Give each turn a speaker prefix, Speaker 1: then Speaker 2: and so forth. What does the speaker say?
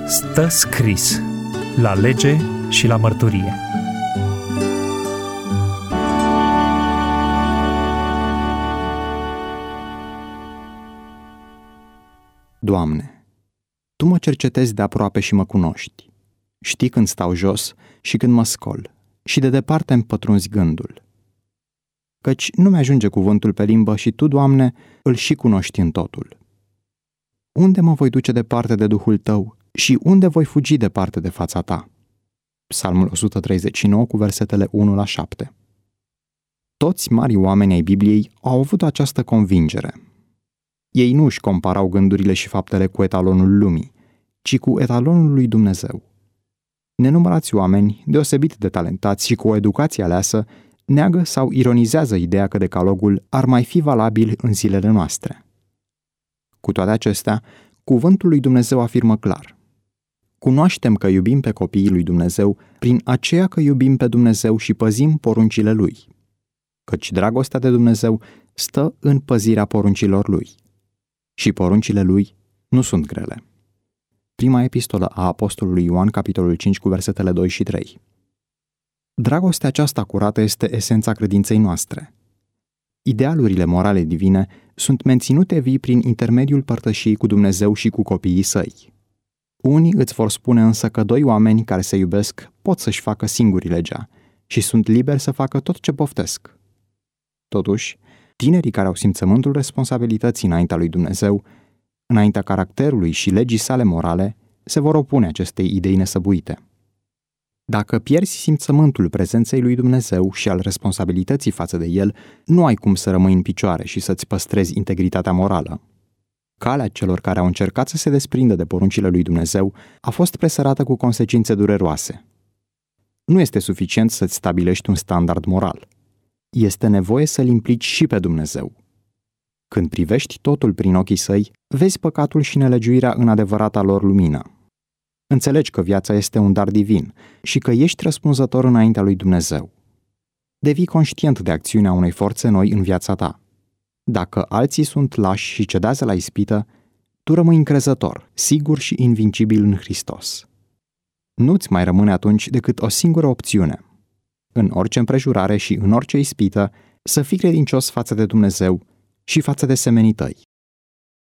Speaker 1: Stă scris la lege și la mărturie.
Speaker 2: Doamne, Tu mă cercetezi de aproape și mă cunoști. Știi când stau jos și când mă scol și de departe îmi pătrunzi gândul. Căci nu mi-ajunge cuvântul pe limbă și Tu, Doamne, îl și cunoști în totul. Unde mă voi duce departe de Duhul Tău și unde voi fugi departe de fața Ta? Psalmul 139 cu versetele 1-7. Toți marii oameni ai Bibliei au avut această convingere. Ei nu își comparau gândurile și faptele cu etalonul lumii, ci cu etalonul lui Dumnezeu. Nenumărați oameni, deosebit de talentați și cu o educație aleasă, neagă sau ironizează ideea că decalogul ar mai fi valabil în zilele noastre. Cu toate acestea, cuvântul lui Dumnezeu afirmă clar: cunoaștem că iubim pe copiii lui Dumnezeu prin aceea că iubim pe Dumnezeu și păzim poruncile Lui. Căci dragostea de Dumnezeu stă în păzirea poruncilor Lui. Și poruncile Lui nu sunt grele. Prima epistolă a apostolului Ioan, capitolul 5, cu versetele 2 și 3. Dragostea aceasta curată este esența credinței noastre. Idealurile morale divine sunt menținute vii prin intermediul părtășiei cu Dumnezeu și cu copiii Săi. Unii îți vor spune însă că doi oameni care se iubesc pot să-și facă singuri legea și sunt liberi să facă tot ce poftesc. Totuși, tinerii care au simțământul responsabilității înaintea lui Dumnezeu, înaintea caracterului și legii sale morale, se vor opune acestei idei nesăbuite. Dacă pierzi simțământul prezenței lui Dumnezeu și al responsabilității față de El, nu ai cum să rămâi în picioare și să-ți păstrezi integritatea morală. Calea celor care au încercat să se desprindă de poruncile lui Dumnezeu a fost presărată cu consecințe dureroase. Nu este suficient să-ți stabilești un standard moral. Este nevoie să-L implici și pe Dumnezeu. Când privești totul prin ochii Săi, vezi păcatul și nelegiuirea în adevărata lor lumină. Înțelegi că viața este un dar divin și că ești răspunzător înaintea lui Dumnezeu. Devii conștient de acțiunea unei forțe noi în viața ta. Dacă alții sunt lași și cedează la ispită, tu rămâi încrezător, sigur și invincibil în Hristos. Nu-ți mai rămâne atunci decât o singură opțiune: în orice împrejurare și în orice ispită, să fii credincios față de Dumnezeu și față de semenii tăi.